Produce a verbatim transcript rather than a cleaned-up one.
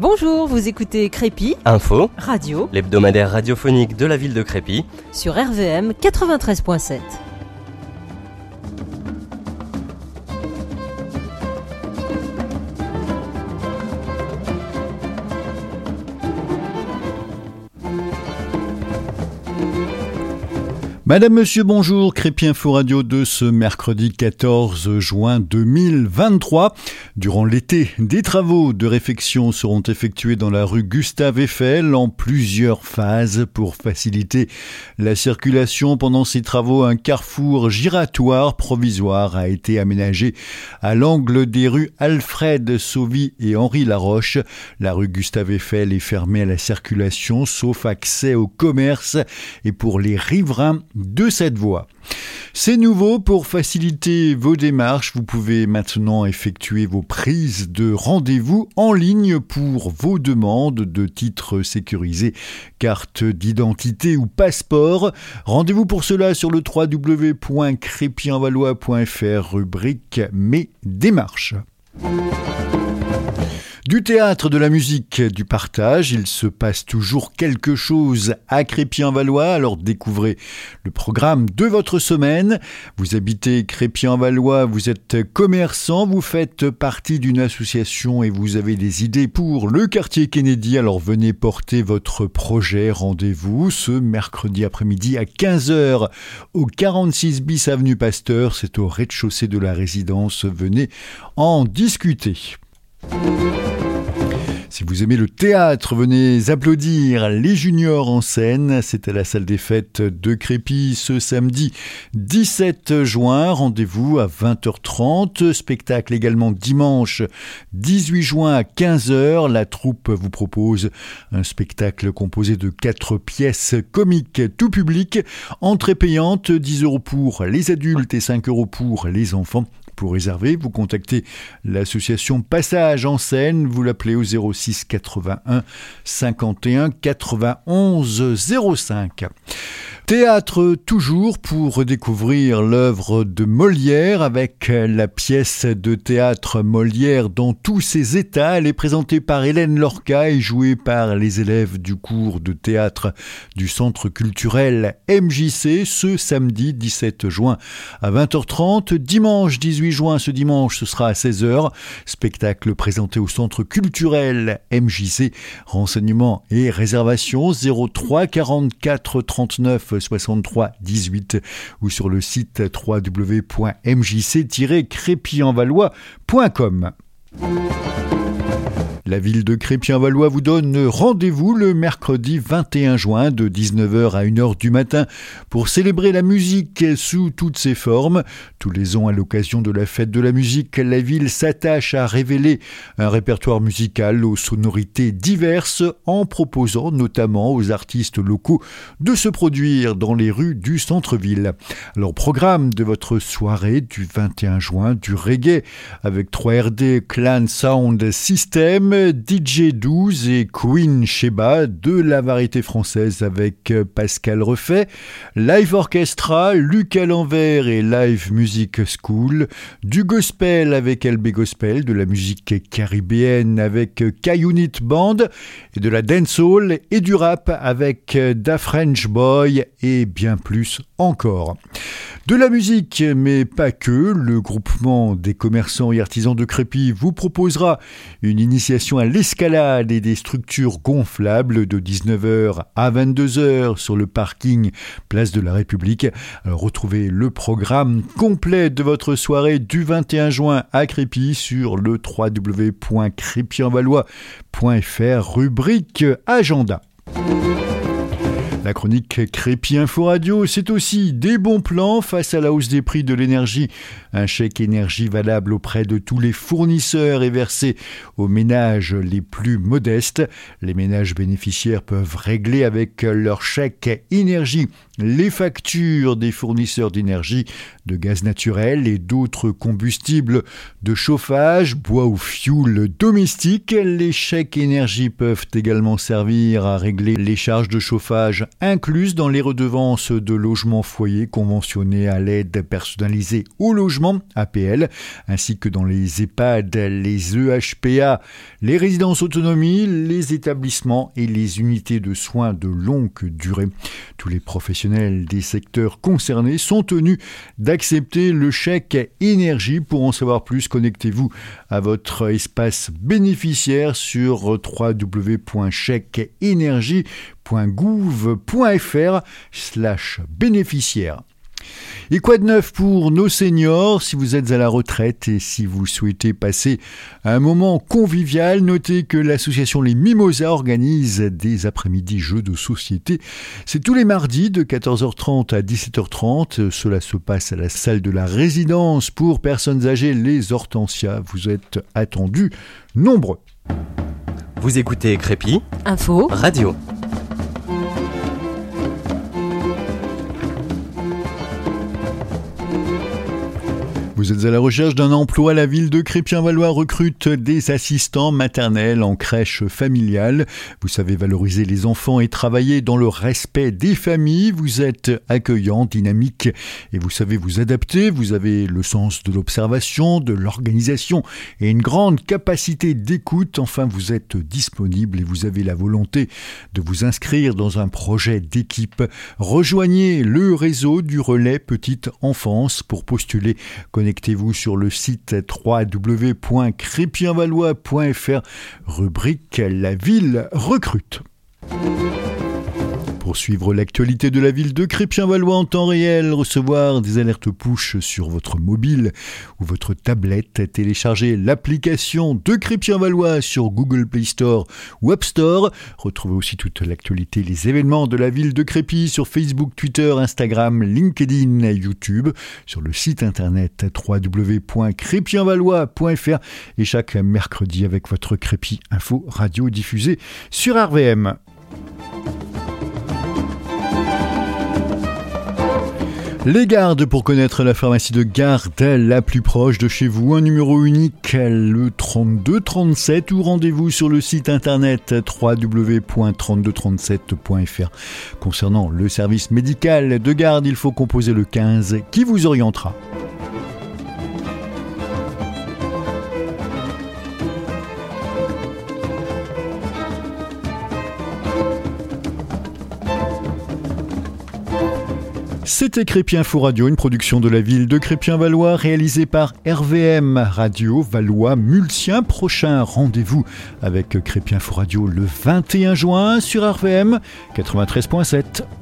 Bonjour, vous écoutez Crépy, Info, Radio, l'hebdomadaire radiophonique de la ville de Crépy, sur R V M quatre-vingt-treize point sept. Madame, Monsieur, bonjour, Crépy Info Radio de ce mercredi quatorze juin deux mille vingt-trois. Durant l'été, des travaux de réfection seront effectués dans la rue Gustave Eiffel en plusieurs phases pour faciliter la circulation. Pendant ces travaux, un carrefour giratoire provisoire a été aménagé à l'angle des rues Alfred Sauvy et Henri Laroche. La rue Gustave Eiffel est fermée à la circulation sauf accès au commerce et pour les riverains de cette voie. C'est nouveau, pour faciliter vos démarches, vous pouvez maintenant effectuer vos prises de rendez-vous en ligne pour vos demandes de titres sécurisés, carte d'identité ou passeport. Rendez-vous pour cela sur le w w w point crépy en valois point f r, rubrique Mes démarches. Du théâtre, de la musique, du partage, il se passe toujours quelque chose à Crépy-en-Valois, alors découvrez le programme de votre semaine. Vous habitez Crépy-en-Valois, vous êtes commerçant, vous faites partie d'une association et vous avez des idées pour le quartier Kennedy, alors venez porter votre projet. Rendez-vous ce mercredi après-midi à quinze heures au quarante-six bis avenue Pasteur, c'est au rez-de-chaussée de la résidence, venez en discuter. Si vous aimez le théâtre, venez applaudir les juniors en scène. C'est à la salle des fêtes de Crépy ce samedi dix-sept juin. Rendez-vous à vingt heures trente. Spectacle également dimanche dix-huit juin à quinze heures. La troupe vous propose un spectacle composé de quatre pièces comiques tout public. Entrée payante, dix euros pour les adultes et cinq euros pour les enfants. Pour réserver, vous contactez l'association Passage en scène, vous l'appelez au zéro six quatre-vingt-un cinquante et un quatre-vingt-onze zéro cinq. Théâtre toujours, pour redécouvrir l'œuvre de Molière avec la pièce de théâtre Molière dans tous ses états. Elle est présentée par Hélène Lorca et jouée par les élèves du cours de théâtre du Centre culturel M J C ce samedi dix-sept juin à vingt heures trente. Dimanche dix-huit juin, ce dimanche, ce sera à seize heures. Spectacle présenté au Centre culturel M J C. Renseignements et réservations zéro trois quarante-quatre trente-neuf soixante-trois dix-huit ou sur le site w w w point m j c tiret crépy en valois point com. La ville de Crépy-en-Valois vous donne rendez-vous le mercredi vingt et un juin de dix-neuf heures à une heure du matin pour célébrer la musique sous toutes ses formes. Tous les ans, à l'occasion de la fête de la musique, la ville s'attache à révéler un répertoire musical aux sonorités diverses en proposant notamment aux artistes locaux de se produire dans les rues du centre-ville. Alors, programme de votre soirée du vingt et un juin, du reggae avec trois R D Clan Sound System, D J douze et Queen Sheba, de la variété française avec Pascal Refait, Live Orchestra, Luc à l'envers et Live Music School, du gospel avec L B Gospel, de la musique caribéenne avec K-Unit Band et de la dancehall et du rap avec Da French Boy et bien plus encore. De la musique, mais pas que, le groupement des commerçants et artisans de Crépy vous proposera une initiation à l'escalade et des structures gonflables de dix-neuf heures à vingt-deux heures sur le parking Place de la République. Alors, retrouvez le programme complet de votre soirée du vingt et un juin à Crépy sur le w w w point crépy en valois point f r, rubrique Agenda. La chronique Crépy Info Radio, c'est aussi des bons plans face à la hausse des prix de l'énergie. Un chèque énergie valable auprès de tous les fournisseurs est versé aux ménages les plus modestes. Les ménages bénéficiaires peuvent régler avec leur chèque énergie les factures des fournisseurs d'énergie, de gaz naturel et d'autres combustibles de chauffage, bois ou fioul domestique. Les chèques énergie peuvent également servir à régler les charges de chauffage incluses dans les redevances de logement foyer conventionnées à l'aide personnalisée au logement, A P L, ainsi que dans les EHPAD, les E H P A, les résidences autonomie, les établissements et les unités de soins de longue durée. Tous les professionnels des secteurs concernés sont tenus d'accepter le chèque énergie. Pour en savoir plus, connectez-vous à votre espace bénéficiaire sur w w w point chèque énergie point gouv point f r slash bénéficiaire. Et quoi de neuf pour nos seniors? Si vous êtes à la retraite et si vous souhaitez passer un moment convivial, notez que l'association Les Mimosas organise des après-midi jeux de société. C'est tous les mardis de quatorze heures trente à dix-sept heures trente. Cela se passe à la salle de la résidence pour personnes âgées, les Hortensias. Vous êtes attendus nombreux. Vous écoutez Crépi, Info, Radio. Vous êtes à la recherche d'un emploi. La ville de Crépy-en-Valois recrute des assistants maternels en crèche familiale. Vous savez valoriser les enfants et travailler dans le respect des familles. Vous êtes accueillant, dynamique et vous savez vous adapter. Vous avez le sens de l'observation, de l'organisation et une grande capacité d'écoute. Enfin, vous êtes disponible et vous avez la volonté de vous inscrire dans un projet d'équipe. Rejoignez le réseau du relais Petite Enfance pour postuler. Connectez-vous sur le site w w w point crépy-en-valois point f r, rubrique La ville recrute. Pour suivre l'actualité de la ville de Crépy-en-Valois en temps réel, recevoir des alertes push sur votre mobile ou votre tablette, téléchargez l'application de Crépy-en-Valois sur Google Play Store ou App Store. Retrouvez aussi toute l'actualité, les événements de la ville de Crépy sur Facebook, Twitter, Instagram, LinkedIn, YouTube, sur le site internet w w w point crépy-en-valois point f r et chaque mercredi avec votre Crépy Info Radio diffusée sur R V M. Les gardes pour connaître la pharmacie de garde la plus proche de chez vous. Un numéro unique, le trente-deux trente-sept, ou rendez-vous sur le site internet w w w point trente-deux trente-sept point f r. Concernant le service médical de garde, il faut composer le quinze qui vous orientera. C'était Crépy Info Radio, une production de la ville de Crépy-en-Valois, réalisée par R V M Radio Valois Mulsien. Prochain rendez-vous avec Crépy Info Radio le vingt et un juin sur R V M quatre-vingt-treize point sept.